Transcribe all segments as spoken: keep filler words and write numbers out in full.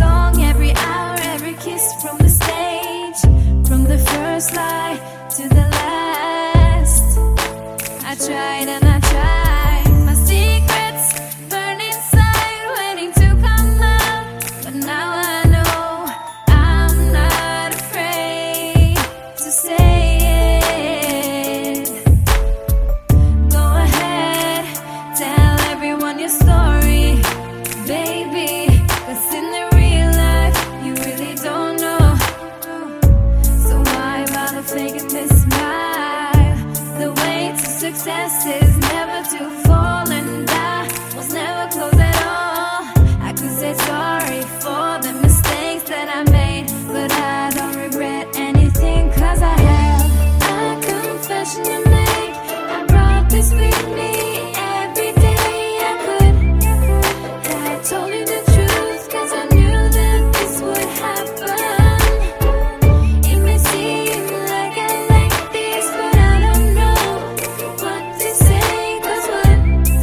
song, every hour, every kiss from the stage, from the first lie to the last. I tried and I tried, my secrets burn inside, waiting to come out. But now I know I'm not afraid to say it. Go ahead, tell everyone your story, baby, 'cause in the real life you really don't know. So why bother faking this smile? The way to success is never to fall, and I was never close at all. I could say sorry for the mistakes that I made, but I don't regret anything, 'cause I have a confession to make. I brought this with me every day I could. I told you the truth 'cause I knew that this would happen. It may seem like I like this, but I don't know what to say, 'cause what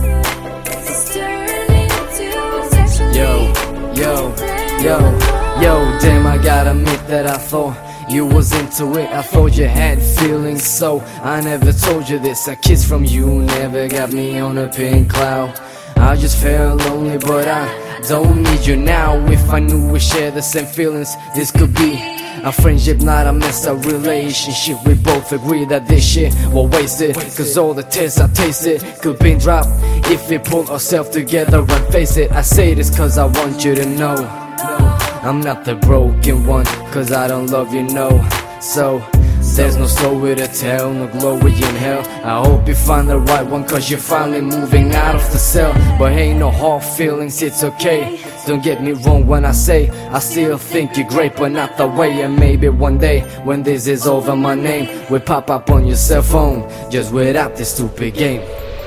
is turning into sexually. Yo, yo, yo, yo, damn, I gotta admit that I thought you was into it. I thought you had feelings, so I never told you this. A kiss from you never got me on a pink cloud. I just felt lonely, but I don't need you now. If I knew we share the same feelings, this could be a friendship, not a messed up relationship. We both agree that this shit was wasted, 'cause all the tears I tasted could be dropped if we pull ourselves together and face it. I say this 'cause I want you to know I'm not the broken one, 'cause I don't love you, no. So there's no story to tell, no glory in hell. I hope you find the right one, 'cause you're finally moving out of the cell. But ain't no hard feelings, it's okay. Don't get me wrong when I say I still think you're great, but not the way. And maybe one day when this is over, my name will pop up on your cell phone, just without this stupid game.